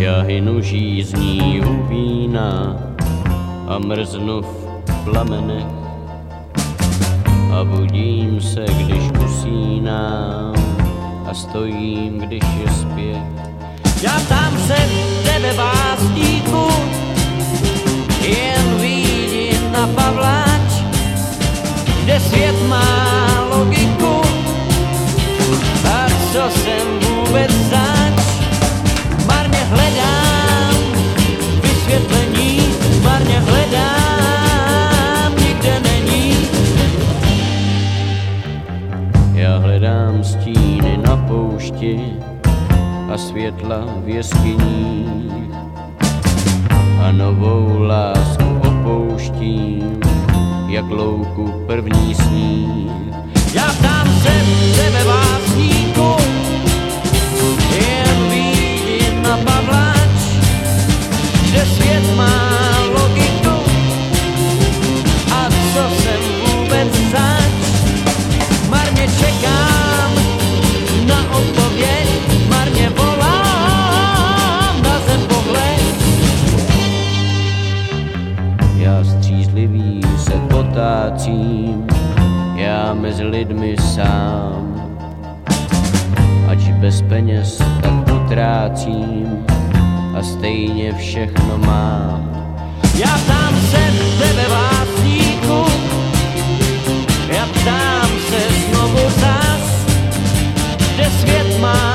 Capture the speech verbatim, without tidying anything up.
Já hynu žízní u vína a mrznu v plamenech a budím se, když usínám a stojím, když je zpěv. Já tam se tebe básníku jen vidím na Pavláč, kde svět má logiku a co jsem vůbec zač. Marně hledám vysvětlení, marně hledám, nikde není. Já hledám stíny na poušti a světla v jeskyních a novou lásku opouštím, jak louku první sníh. Já ptám se tebe básníku, jen vidím na Pavláč, že svět má logiku a co jsem vůbec zač. Marně čekám na odpověď, marně volám na zem pohled. Já střízlivý se potácím, já mezi lidmi sám, ač bez peněz tak utrácím a stejně všechno mám. Já ptám se tebe básníku, já ptám se znovu zas, kde svět má